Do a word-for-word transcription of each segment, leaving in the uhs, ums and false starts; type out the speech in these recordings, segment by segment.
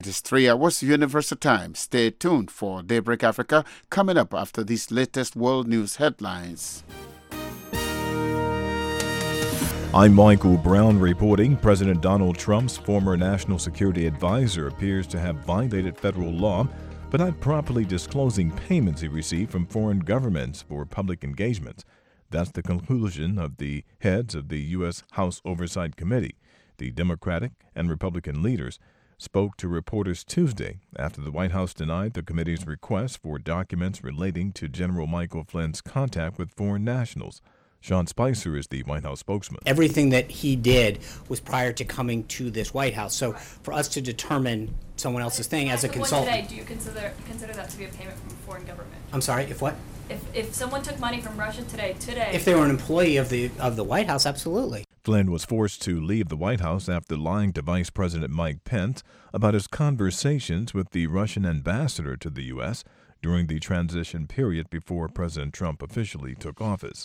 It is three hours Universal Time. Stay tuned for Daybreak Africa coming up after these latest world news headlines. I'm Michael Brown reporting. President Donald Trump's former national security advisor appears to have violated federal law but not properly disclosing payments he received from foreign governments for public engagements. That's the conclusion of the heads of the U S House Oversight Committee. The Democratic and Republican leaders spoke to reporters Tuesday after the White House denied the committee's request for documents relating to General Michael Flynn's contact with foreign nationals. Sean Spicer is the White House spokesman. Everything that he did was prior to coming to this White House. So for us to determine someone else's thing as a consultant. Today, do you consider consider that to be a payment from a foreign government? I'm sorry, if what? If if someone took money from Russia today, today. If they were an employee of the of the White House, absolutely. Flynn was forced to leave the White House after lying to Vice President Mike Pence about his conversations with the Russian ambassador to the U S during the transition period before President Trump officially took office.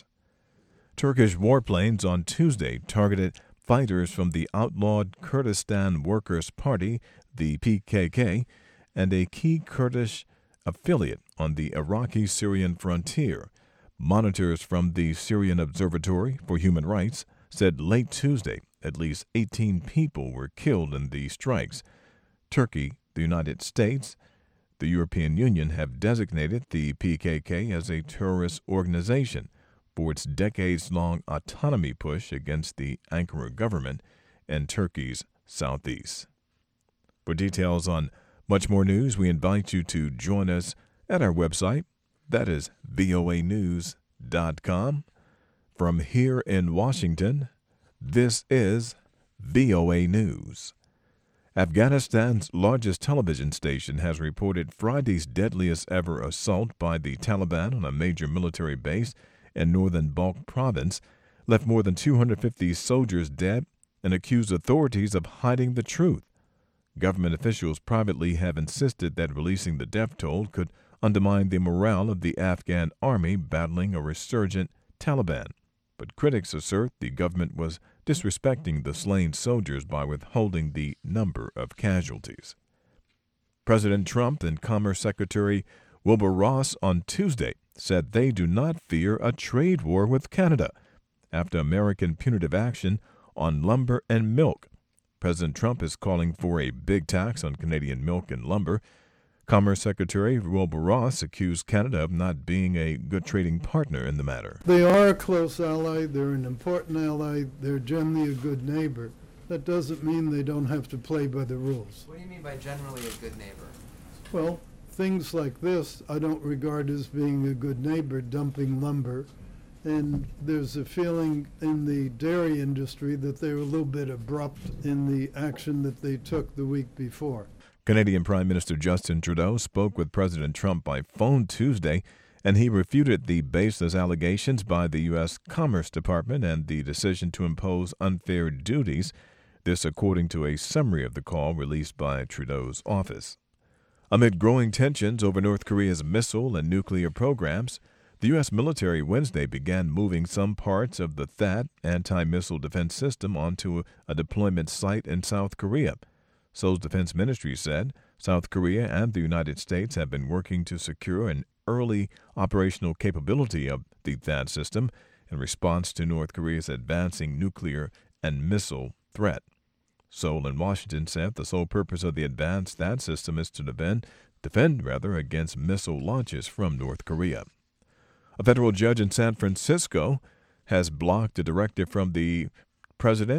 Turkish warplanes on Tuesday targeted fighters from the outlawed Kurdistan Workers' Party, the P K K, and a key Kurdish affiliate on the Iraqi-Syrian frontier. Monitors from the Syrian Observatory for Human Rights said late Tuesday at least eighteen people were killed in the strikes. Turkey, the United States, the European Union have designated the P K K as a terrorist organization for its decades-long autonomy push against the Ankara government and Turkey's southeast. For details on much more news, we invite you to join us at our website. That is V O A news dot com. From here in Washington, this is V O A News. Afghanistan's largest television station has reported Friday's deadliest ever assault by the Taliban on a major military base in northern Balkh province left more than two hundred fifty soldiers dead and accused authorities of hiding the truth. Government officials privately have insisted that releasing the death toll could undermine the morale of the Afghan army battling a resurgent Taliban. But critics assert the government was disrespecting the slain soldiers by withholding the number of casualties. President Trump and Commerce Secretary Wilbur Ross on Tuesday said they do not fear a trade war with Canada after American punitive action on lumber and milk. President Trump is calling for a big tax on Canadian milk and lumber. Commerce Secretary Wilbur Ross accused Canada of not being a good trading partner in the matter. They are a close ally. They're an important ally. They're generally a good neighbor. That doesn't mean they don't have to play by the rules. What do you mean by generally a good neighbor? Well, things like this I don't regard as being a good neighbor, dumping lumber. And there's a feeling in the dairy industry that they were a little bit abrupt in the action that they took the week before. Canadian Prime Minister Justin Trudeau spoke with President Trump by phone Tuesday, and he refuted the baseless allegations by the U S Commerce Department and the decision to impose unfair duties. This according to a summary of the call released by Trudeau's office. Amid growing tensions over North Korea's missile and nuclear programs, the U S military Wednesday began moving some parts of the T H A A D anti-missile defense system onto a deployment site in South Korea. Seoul's defense ministry said South Korea and the United States have been working to secure an early operational capability of the T H A A D system in response to North Korea's advancing nuclear and missile threat. Seoul and Washington said the sole purpose of the advanced T H A A D system is to defend, defend rather, against missile launches from North Korea. A federal judge in San Francisco has blocked a directive from the president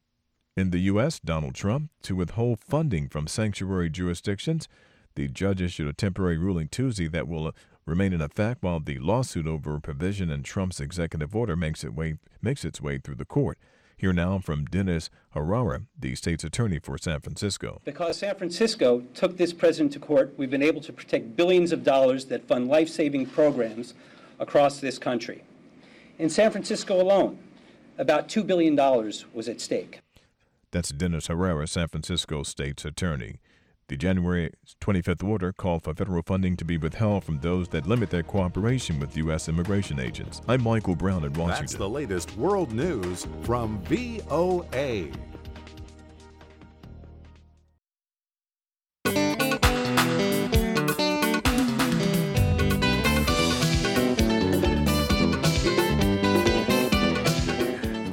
in the U S, Donald Trump, to withhold funding from sanctuary jurisdictions. The judge issued a temporary ruling Tuesday that will remain in effect while the lawsuit over a provision in Trump's executive order makes, it way, makes its way through the court. Here now from Dennis Herrera, the state's attorney for San Francisco. Because San Francisco took this president to court, we've been able to protect billions of dollars that fund life-saving programs across this country. In San Francisco alone, about two billion dollars was at stake. That's Dennis Herrera, San Francisco state's attorney. The January twenty-fifth order called for federal funding to be withheld from those that limit their cooperation with U S immigration agents. I'm Michael Brown in Washington. That's the latest world news from V O A.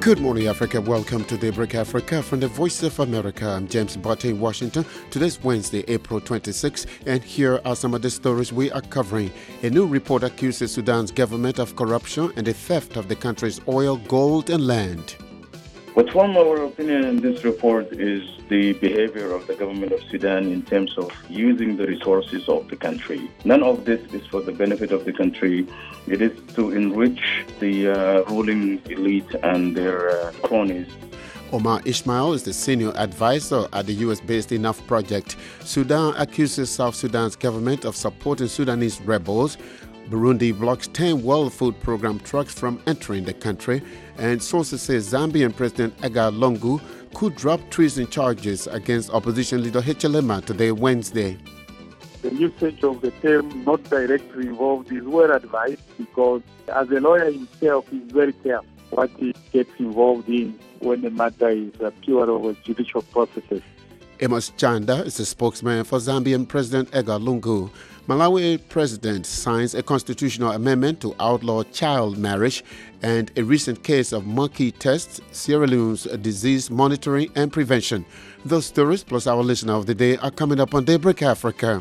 Good morning, Africa. Welcome to Daybreak Africa from the Voice of America. I'm James Botte in Washington. Today's Wednesday, April twenty-sixth, and here are some of the stories we are covering. A new report accuses Sudan's government of corruption and the theft of the country's oil, gold, and land. What form our opinion in this report is the behavior of the government of Sudan in terms of using the resources of the country. None of this is for the benefit of the country. It is to enrich the uh, ruling elite and their uh, cronies. Omar Ismail is the senior advisor at the U S-based Enough Project. Sudan accuses South Sudan's government of supporting Sudanese rebels. Burundi blocks ten World Food Program trucks from entering the country. And sources say Zambian President Edgar Lungu could drop treason charges against opposition leader Hichilema today, Wednesday. The usage of the term not directly involved is well advised because as a lawyer himself, he's very careful what he gets involved in when the matter is uh, pure over judicial processes. Amos Chanda is the spokesman for Zambian President Edgar Lungu. Malawi president signs a constitutional amendment to outlaw child marriage, and a recent case of monkey tests, Sierra Leone's disease monitoring and prevention. Those stories plus our listener of the day are coming up on Daybreak Africa.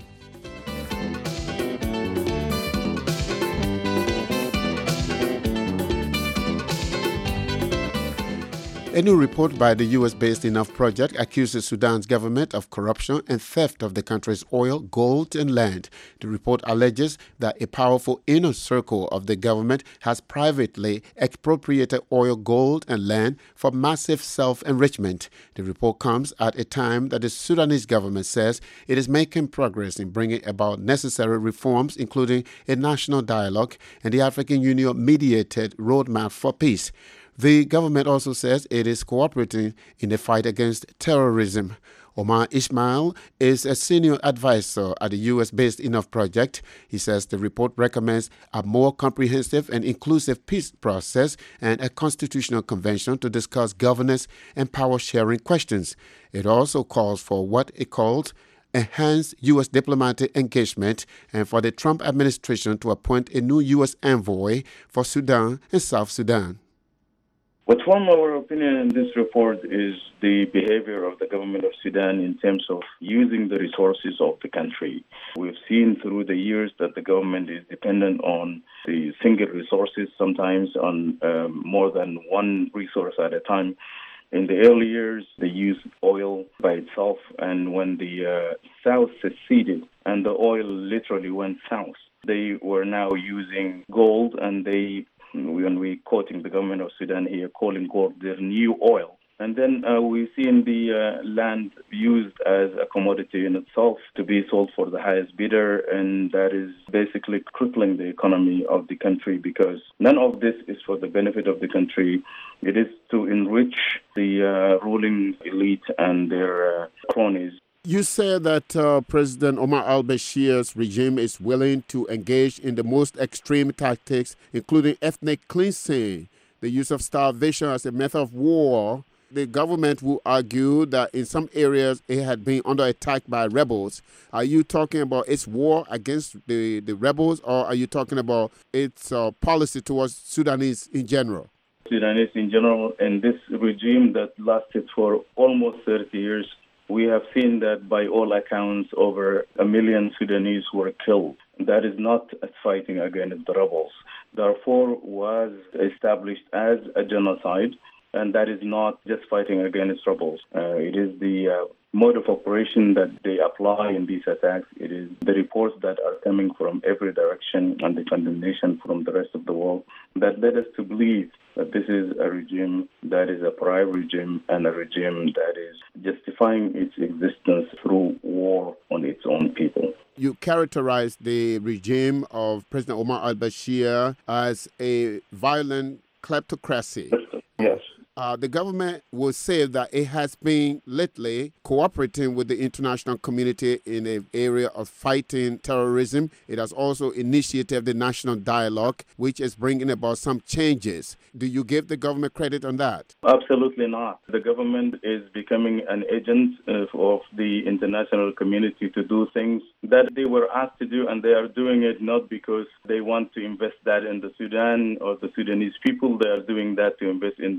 A new report by the U S-based Enough Project accuses Sudan's government of corruption and theft of the country's oil, gold, and land. The report alleges that a powerful inner circle of the government has privately expropriated oil, gold, and land for massive self-enrichment. The report comes at a time that the Sudanese government says it is making progress in bringing about necessary reforms, including a national dialogue and the African Union-mediated roadmap for peace. The government also says it is cooperating in the fight against terrorism. Omar Ismail is a senior advisor at the U S-based Enough Project. He says the report recommends a more comprehensive and inclusive peace process and a constitutional convention to discuss governance and power-sharing questions. It also calls for what it calls enhanced U S diplomatic engagement and for the Trump administration to appoint a new U S envoy for Sudan and South Sudan. What form our opinion in this report is the behavior of the government of Sudan in terms of using the resources of the country. We've seen through the years that the government is dependent on the single resources, sometimes on um, more than one resource at a time. In the early years, they used oil by itself, and when the uh, South seceded and the oil literally went south, they were now using gold, and they when we're quoting the government of Sudan here, calling gold their new oil. And then uh, we see in the uh, land used as a commodity in itself to be sold for the highest bidder, and that is basically crippling the economy of the country because none of this is for the benefit of the country. It is to enrich the uh, ruling elite and their uh, cronies. You say that uh, President Omar al-Bashir's regime is willing to engage in the most extreme tactics, including ethnic cleansing, the use of starvation as a method of war. The government will argue that in some areas it had been under attack by rebels. Are you talking about its war against the, the rebels, or are you talking about its uh, policy towards Sudanese in general? Sudanese in general, and this regime that lasted for almost thirty years, we have seen that by all accounts over a million Sudanese were killed. That is not fighting against the rebels. Darfur was established as a genocide, and that is not just fighting against rebels. Uh, it is the uh, mode of operation that they apply in these attacks. It is the reports that are coming from every direction and the condemnation from the rest of the world that led us to believe that this is a regime that is a prior regime and a regime that is justifying its existence through war on its own people. You characterize the regime of President Omar al-Bashir as a violent kleptocracy. Yes. Uh, the government will say that it has been lately cooperating with the international community in an area of fighting terrorism. It has also initiated the national dialogue, which is bringing about some changes. Do you give the government credit on that? Absolutely not. The government is becoming an agent uh, of the international community to do things that they were asked to do, and they are doing it not because they want to invest that in the Sudan or the Sudanese people. They are doing that to invest in their own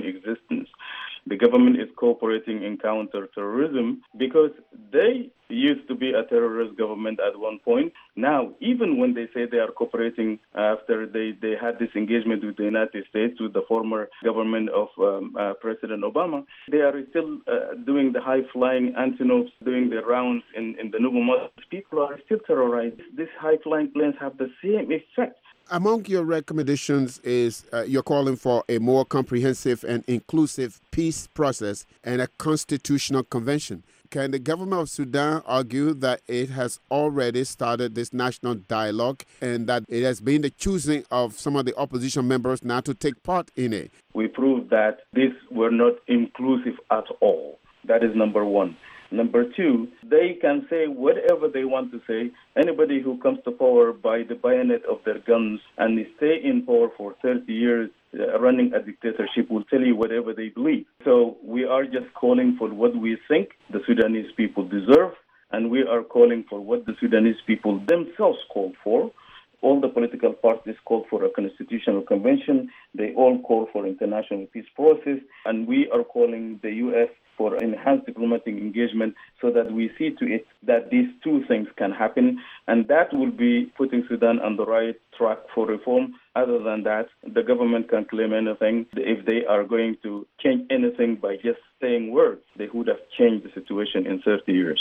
existence. The government is cooperating in counter-terrorism because they used to be a terrorist government at one point. Now, even when they say they are cooperating after they, they had this engagement with the United States, with the former government of um, uh, President Obama, they are still uh, doing the high-flying Antonovs, doing the rounds in, in the Nuba Mosque. People are still terrorized. These high-flying planes have the same effect. Among your recommendations is uh, you're calling for a more comprehensive and inclusive peace process and a constitutional convention. Can the government of Sudan argue that it has already started this national dialogue and that it has been the choosing of some of the opposition members not to take part in it? We proved that these were not inclusive at all. That is number one. Number two, they can say whatever they want to say. Anybody who comes to power by the bayonet of their guns and stay in power for thirty years uh, running a dictatorship will tell you whatever they believe. So we are just calling for what we think the Sudanese people deserve, and we are calling for what the Sudanese people themselves called for. All the political parties called for a constitutional convention. They all call for international peace process, and we are calling the U S for enhanced diplomatic engagement so that we see to it that these two things can happen, and that will be putting Sudan on the right track for reform. Other than that, the government can claim anything. If they are going to change anything by just saying words, they would have changed the situation in thirty years.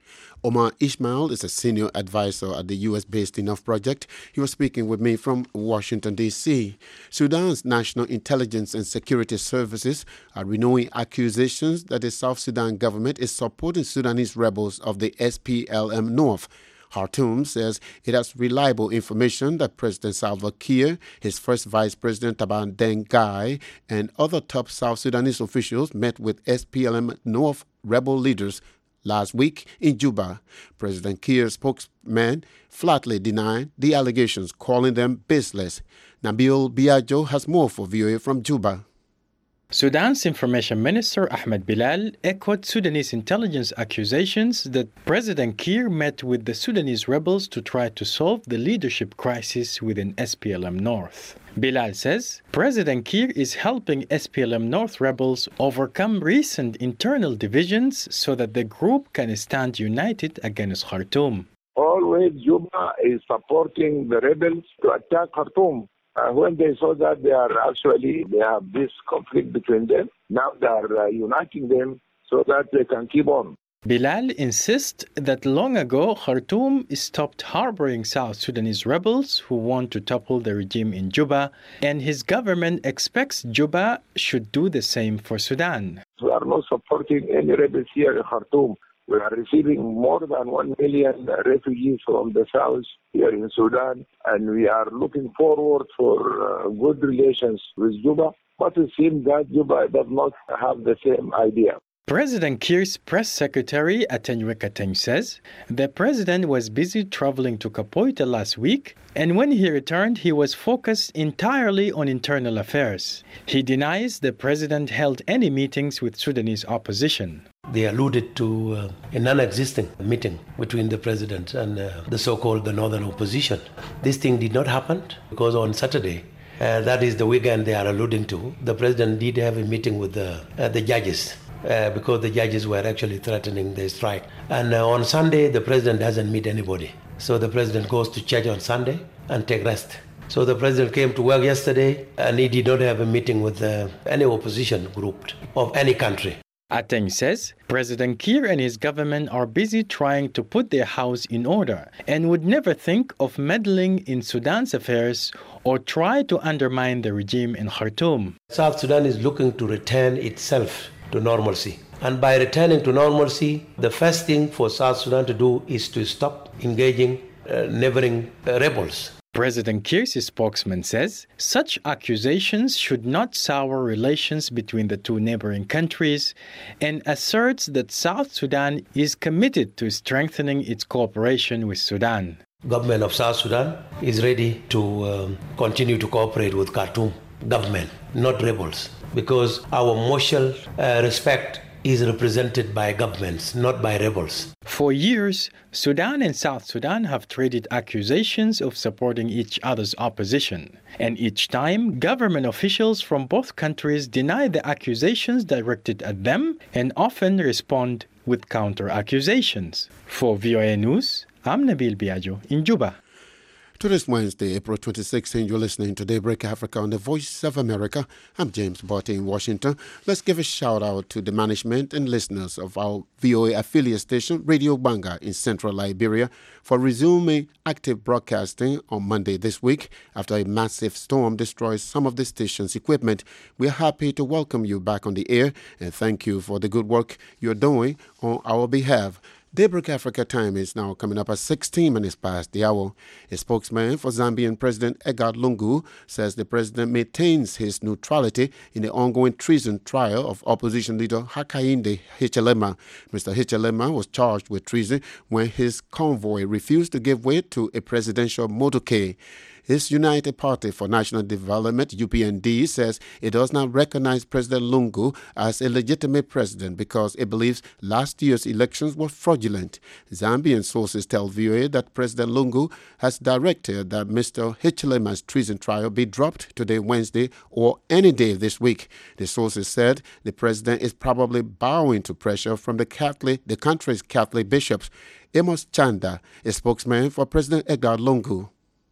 Omar Ismail is a senior advisor at the U S-based Enough Project. He was speaking with me from Washington, D C Sudan's National Intelligence and Security Services are renewing accusations that the South Sudan government is supporting Sudanese rebels of the S P L M North. Khartoum says it has reliable information that President Salva Kiir, his first Vice President Taban Deng Gai, and other top South Sudanese officials met with S P L M North rebel leaders last week in Juba. President Kiir's spokesman flatly denied the allegations, calling them baseless. Nabil Biagio has more for V O A from Juba. Sudan's Information Minister Ahmed Bilal echoed Sudanese intelligence accusations that President Kiir met with the Sudanese rebels to try to solve the leadership crisis within S P L M North. Bilal says President Kiir is helping S P L M North rebels overcome recent internal divisions so that the group can stand united against Khartoum. Always Juba is supporting the rebels to attack Khartoum. Uh, when they saw that they are actually, they have this conflict between them, now they are uh, uniting them so that they can keep on. Bilal insists that long ago Khartoum stopped harboring South Sudanese rebels who want to topple the regime in Juba, and his government expects Juba should do the same for Sudan. We are not supporting any rebels here in Khartoum. We are receiving more than one million refugees from the south here in Sudan, and we are looking forward for uh, good relations with Juba. But it seems that Juba does not have the same idea. President Kiir's press secretary, Atenywe Kateng, says the president was busy traveling to Kapoita last week, and when he returned, he was focused entirely on internal affairs. He denies the president held any meetings with Sudanese opposition. They alluded to uh, a non-existent meeting between the president and uh, the so-called the northern opposition. This thing did not happen because on Saturday, uh, that is the weekend they are alluding to, the president did have a meeting with the, uh, the judges uh, because the judges were actually threatening the strike. And uh, on Sunday, the president doesn't meet anybody. So the president goes to church on Sunday and take rest. So the president came to work yesterday and he did not have a meeting with uh, any opposition group of any country. Ateng says President Kiir and his government are busy trying to put their house in order and would never think of meddling in Sudan's affairs or try to undermine the regime in Khartoum. South Sudan is looking to return itself to normalcy. And by returning to normalcy, the first thing for South Sudan to do is to stop engaging uh, neighboring uh, rebels. President Kiir's spokesman says such accusations should not sour relations between the two neighboring countries and asserts that South Sudan is committed to strengthening its cooperation with Sudan. Government of South Sudan is ready to um, continue to cooperate with Khartoum government, not rebels, because our mutual uh, respect is represented by governments, not by rebels. For years, Sudan and South Sudan have traded accusations of supporting each other's opposition. And each time, government officials from both countries deny the accusations directed at them and often respond with counter-accusations. For V O A News, I'm Nabil Biagio in Juba. To this Wednesday, April twenty-sixth, you're listening to Daybreak Africa on the Voice of America. I'm James Botte in Washington. Let's give a shout out to the management and listeners of our V O A affiliate station, Radio Banga in central Liberia, for resuming active broadcasting on Monday this week after a massive storm destroyed some of the station's equipment. We're happy to welcome you back on the air and thank you for the good work you're doing on our behalf. Daybreak Africa time is now coming up at sixteen minutes past the hour. A spokesman for Zambian President Edgar Lungu says the president maintains his neutrality in the ongoing treason trial of opposition leader Hakainde Hichilema. Mister Hichilema was charged with treason when his convoy refused to give way to a presidential motorcade. His United Party for National Development, U P N D, says it does not recognize President Lungu as a legitimate president because it believes last year's elections were fraudulent. Zambian sources tell V O A that President Lungu has directed that Mister Hichilema's treason trial be dropped today, Wednesday, or any day this week. The sources said the president is probably bowing to pressure from the Catholic, the country's Catholic bishops. Amos Chanda, a spokesman for President Edgar Lungu.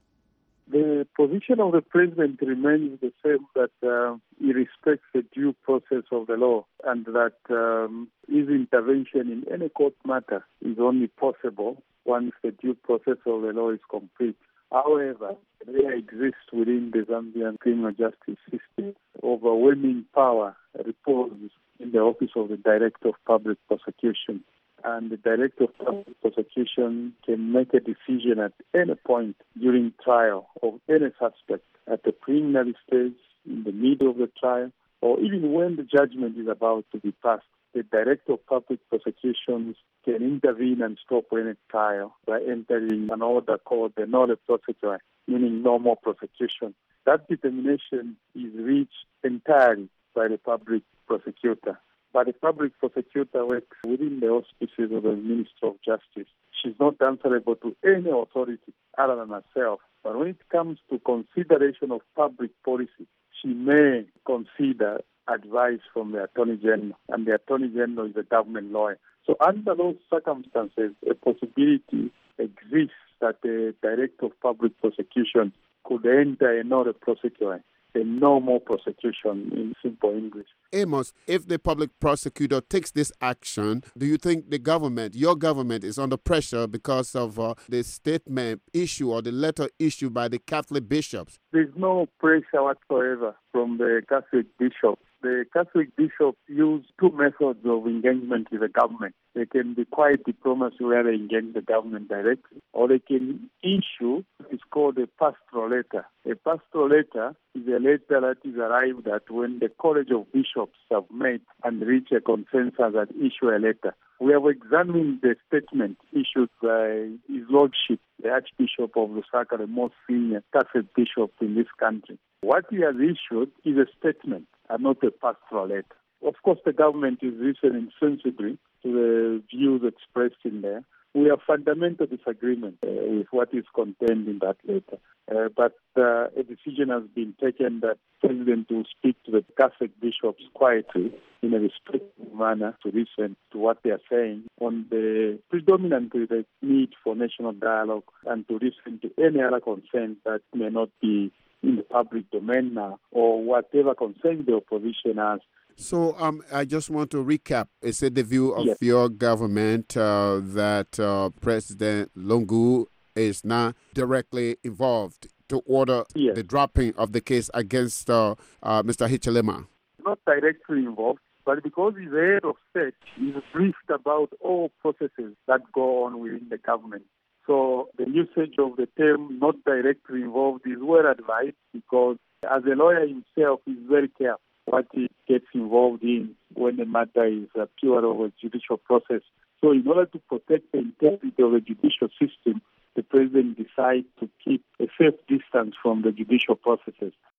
The position of the president remains the same, that uh, he respects the due process of the law and that um, his intervention in any court matter is only possible once the due process of the law is complete. However, there exists within the Zambian criminal justice system overwhelming power reposed in the office of the Director of Public Prosecution. And the Director of Public Prosecution can make a decision at any point during trial of any suspect, at the preliminary stage, in the middle of the trial, or even when the judgment is about to be passed. The Director of Public Prosecutions can intervene and stop any trial by entering an order called the nolle prosequi, meaning no more prosecution. That determination is reached entirely by the public prosecutor. But the public prosecutor works within the auspices of the Minister of Justice. She's not answerable to any authority other than herself. But when it comes to consideration of public policy, she may consider advice from the Attorney General, and the Attorney General is a government lawyer. So under those circumstances, a possibility exists that the Director of Public Prosecution could enter a nolle prosequi, a no more prosecution in simple English. Amos, if the public prosecutor takes this action, do you think the government, your government, is under pressure because of uh, the statement issue or the letter issued by the Catholic bishops? There's no pressure whatsoever from the Catholic bishops. The Catholic bishops use two methods of engagement with the government. They can be quiet diplomacy where they engage the government directly, or they can issue what is called a pastoral letter. A pastoral letter is a letter that is arrived at when the College of Bishops have met and reach a consensus and issue a letter. We have examined the statement issued by His Lordship, the Archbishop of Lusaka, the most senior Catholic bishop in this country. What he has issued is a statement and not a pastoral letter. Of course, the government is listening sensibly to the views expressed in there. We have fundamental disagreement uh, with what is contained in that letter. Uh, but uh, a decision has been taken that the President will speak to the Catholic bishops quietly in a respectful manner to listen to what they are saying on the predominantly the need for national dialogue and to listen to any other concerns that may not be in the public domain now or whatever concerns the opposition has. So um, I just want to recap. Is it the view of yes. your government uh, that uh, President Lungu is not directly involved to order yes. the dropping of the case against uh, uh, Mister Hichilema? Not directly involved, but because he's the head of state, he's briefed about all processes that go on within the government. So the usage of the term not directly involved is well advised because as a lawyer himself, he's very careful what he gets involved in when the matter is uh, pure of a judicial process. So in order to protect the integrity of the judicial system, the president decides to keep a safe distance from the judicial processes.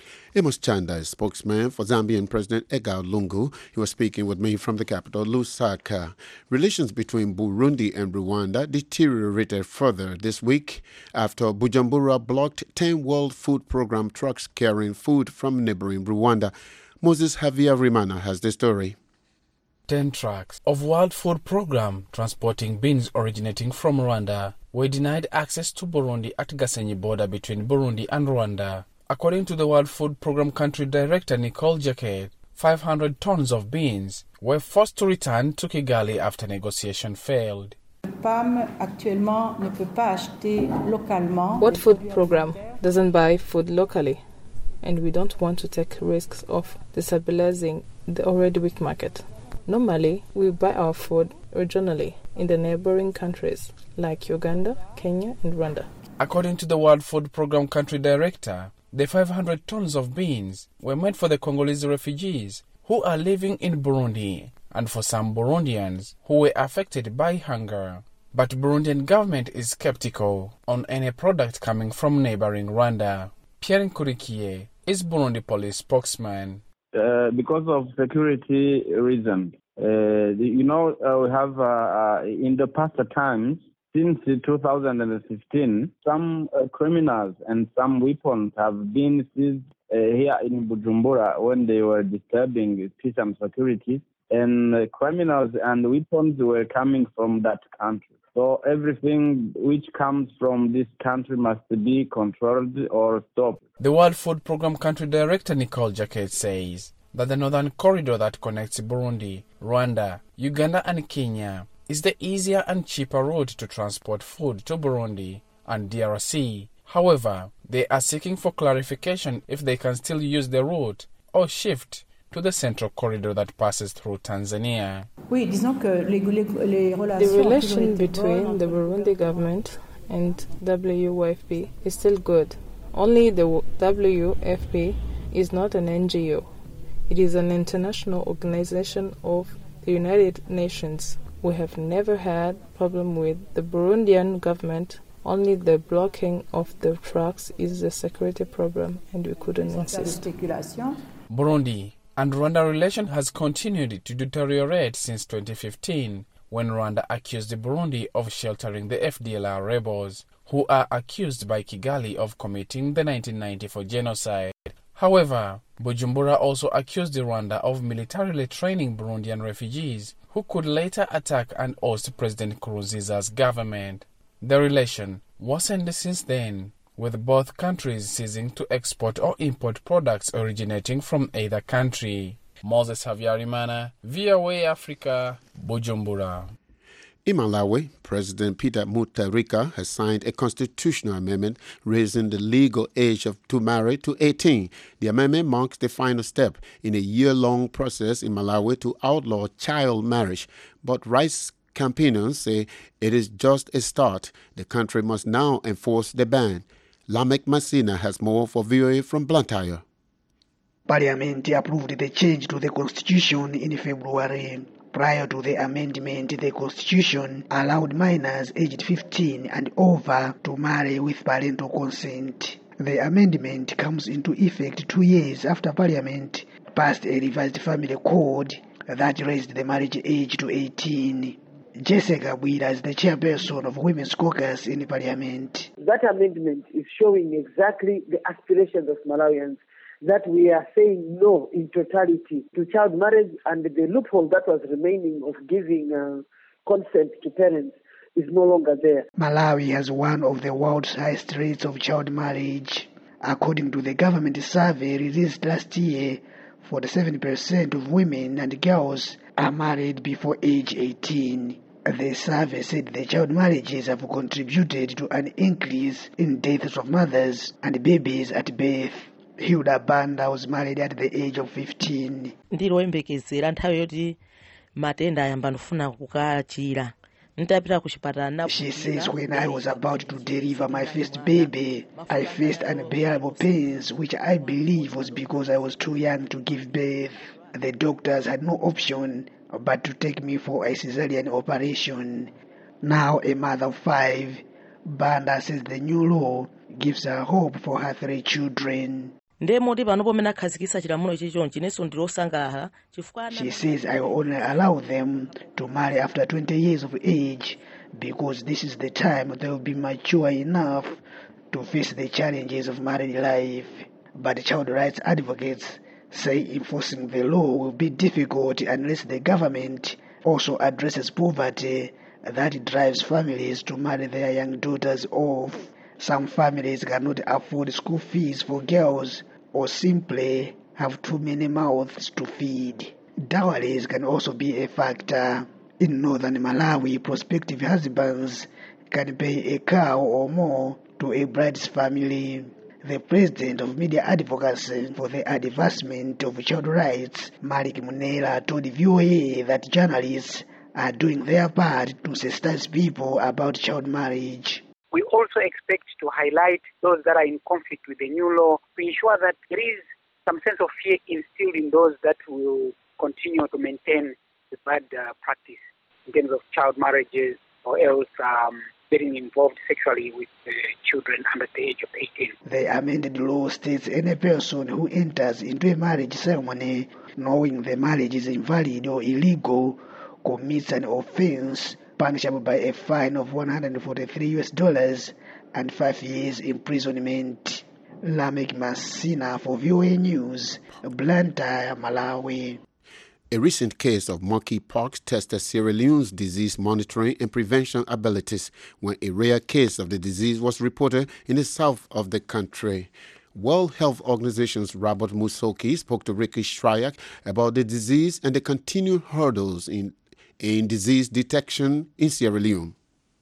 Amos Chanda is spokesman for Zambian President Edgar Lungu. He was speaking with me from the capital, Lusaka. Relations between Burundi and Rwanda deteriorated further this week after Bujumbura blocked ten World Food Programme trucks carrying food from neighboring Rwanda. Moses Havia-Rimana has the story. Ten trucks of World Food Programme transporting beans originating from Rwanda were denied access to Burundi at Gasenyi border between Burundi and Rwanda. According to the World Food Programme Country Director Nicole Jacquet, five hundred tons of beans were forced to return to Kigali after negotiation failed. World Food Programme doesn't buy food locally, and we don't want to take risks of destabilizing the already weak market. Normally, we buy our food regionally in the neighboring countries like Uganda, Kenya, and Rwanda. According to the World Food Programme Country Director, the five hundred tons of beans were meant for the Congolese refugees who are living in Burundi and for some Burundians who were affected by hunger. But Burundian government is skeptical on any product coming from neighboring Rwanda. Pierre Nkurikiye is Burundi police spokesman. Uh, because of security reasons, uh, you know, uh, we have uh, uh, in the past times, since two thousand fifteen, some uh, criminals and some weapons have been seized uh, here in Bujumbura when they were disturbing peace and security, and uh, criminals and weapons were coming from that country. So everything which comes from this country must be controlled or stopped. The World Food Programme Country Director Nicole Jacquet says that the northern corridor that connects Burundi, Rwanda, Uganda and Kenya is the easier and cheaper route to transport food to Burundi and D R C. However, they are seeking for clarification if they can still use the route or shift to the central corridor that passes through Tanzania. The relation between the Burundi government and W F P is still good. Only the W F P is not an N G O. It is an international organization of the United Nations. We have never had problem with the Burundian government. Only the blocking of the trucks is a security problem, and we couldn't insist. Burundi and Rwanda relation has continued to deteriorate since twenty fifteen, when Rwanda accused Burundi of sheltering the F D L R rebels, who are accused by Kigali of committing the nineteen ninety-four genocide. However, Bujumbura also accused Rwanda of militarily training Burundian refugees, who could later attack and oust President Nkurunziza's government. The relation worsened since then, with both countries ceasing to export or import products originating from either country. Moses Havia-Rimana, V O A Africa, Bujumbura. In Malawi, President Peter Mutharika has signed a constitutional amendment raising the legal age of to marry to eighteen. The amendment marks the final step in a year-long process in Malawi to outlaw child marriage, but rights campaigners say it is just a start. The country must now enforce the ban. Lamek Masina has more for V O A from Blantyre. Parliament approved the change to the constitution in February. Prior to the amendment, the constitution allowed minors aged fifteen and over to marry with parental consent. The amendment comes into effect two years after Parliament passed a revised family code that raised the marriage age to eighteen. Jessica Bwira is the chairperson of Women's Caucus in Parliament. That amendment is showing exactly the aspirations of Malawians, that we are saying no in totality to child marriage, and the loophole that was remaining of giving uh, consent to parents is no longer there. Malawi has one of the world's highest rates of child marriage. According to the government survey released last year, forty-seven percent of women and girls are married before age eighteen. The survey said the child marriages have contributed to an increase in deaths of mothers and babies at birth. Hilda Banda was married at the age of fifteen. Ndiroyembekezera nthawi yoti matenda ayamba ndifuna kukachira. She says, when I was about to deliver my first baby, I faced unbearable pains, which I believe was because I was too young to give birth. The doctors had no option but to take me for a cesarean operation. Now a mother of five, Banda says the new law gives her hope for her three children. ndemoti pano pomene akhazikitsa chilamulo chichonchi inenso ndilosangalala chifukwa She says I will only allow them to marry after twenty years of age because this is the time they will be mature enough to face the challenges of married life. But child rights advocates say enforcing the law will be difficult unless the government also addresses poverty that drives families to marry their young daughters off. Some families cannot afford school fees for girls or simply have too many mouths to feed. Dowries can also be a factor. In northern Malawi, prospective husbands can pay a cow or more to a bride's family. The president of Media Advocacy for the Advancement of Child Rights, Malik Munela, told V O A that journalists are doing their part to sensitize people about child marriage. We also expect to highlight those that are in conflict with the new law to ensure that there is some sense of fear instilled in those that will continue to maintain the bad uh, practice in terms of child marriages or else um, getting involved sexually with uh, children under the age of eighteen. The amended law states any person who enters into a marriage ceremony knowing the marriage is invalid or illegal commits an offense punishable by a fine of one hundred forty-three U S dollars and five years imprisonment. Lamek Masina for V O A News, Blantyre, Malawi. A recent case of monkeypox tested Sierra Leone's disease monitoring and prevention abilities when a rare case of the disease was reported in the south of the country. World Health Organization's Robert Musoki spoke to Ricky Shryak about the disease and the continued hurdles in, in disease detection in Sierra Leone.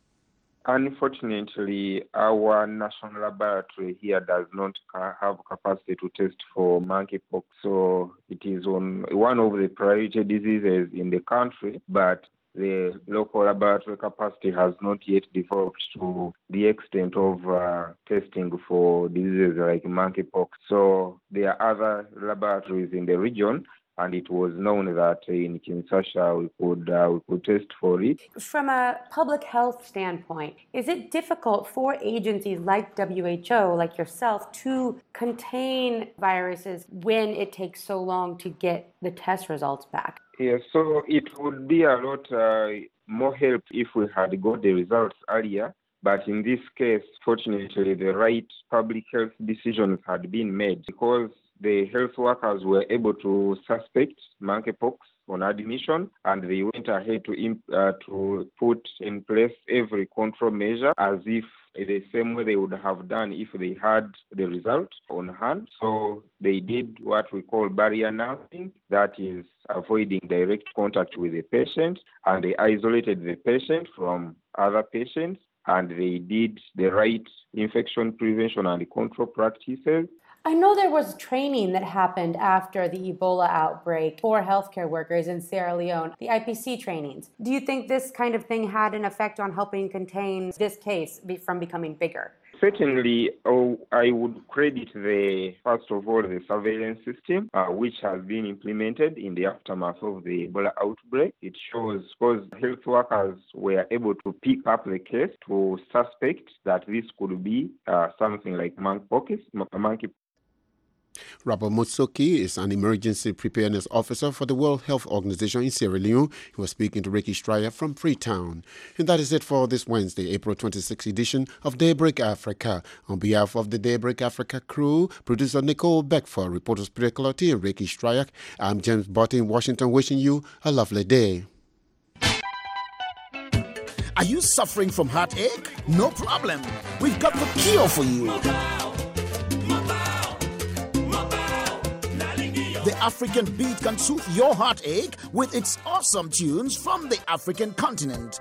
Unfortunately, our national laboratory here does not have capacity to test for monkeypox, so it is on one of the priority diseases in the country, but the local laboratory capacity has not yet developed to the extent of uh, testing for diseases like monkeypox. So there are other laboratories in the region, and it was known that in Kinshasa we could uh, we could test for it. From a public health standpoint, is it difficult for agencies like W H O, like yourself, to contain viruses when it takes so long to get the test results back? Yeah, so it would be a lot uh, more help if we had got the results earlier. But in this case, fortunately, the right public health decisions had been made because the health workers were able to suspect monkeypox on admission, and they went ahead to imp- uh, to put in place every control measure as if the same way they would have done if they had the result on hand. So they did what we call barrier nursing, that is avoiding direct contact with the patient, and they isolated the patient from other patients, and they did the right infection prevention and control practices. I know there was training that happened after the Ebola outbreak for healthcare workers in Sierra Leone, the I P C trainings. Do you think this kind of thing had an effect on helping contain this case from becoming bigger? Certainly, oh, I would credit the, first of all, the surveillance system, uh, which has been implemented in the aftermath of the Ebola outbreak. It shows because health workers were able to pick up the case to suspect that this could be uh, something like monkeypox, monkey. Robert Mutsoki is an emergency preparedness officer for the World Health Organization in Sierra Leone. He was speaking to Ricky Stryer from Freetown. And that is it for this Wednesday, April twenty-sixth edition of Daybreak Africa. On behalf of the Daybreak Africa crew, producer Nicole Beckford, reporters Peter Clotti and Ricky Stryer, I'm James Botte in Washington wishing you a lovely day. Are you suffering from heartache? No problem. We've got the cure for you. The African beat can soothe your heartache with its awesome tunes from the African continent.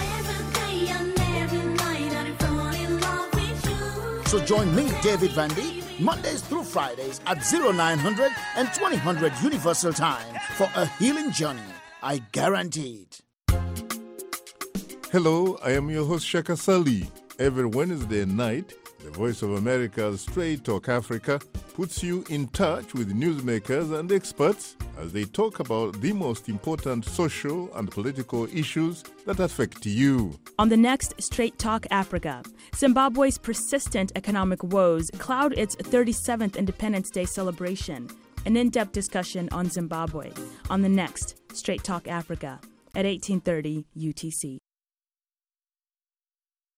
So join me, David Vandy, Mondays through Fridays at oh nine hundred and twenty hundred Universal Time for a healing journey. I guarantee it. Hello, I am your host Shaka Sali. Every Wednesday night, The Voice of America's Straight Talk Africa puts you in touch with newsmakers and experts as they talk about the most important social and political issues that affect you. On the next Straight Talk Africa, Zimbabwe's persistent economic woes cloud its thirty-seventh Independence Day celebration. An in-depth discussion on Zimbabwe on the next Straight Talk Africa at eighteen thirty U T C.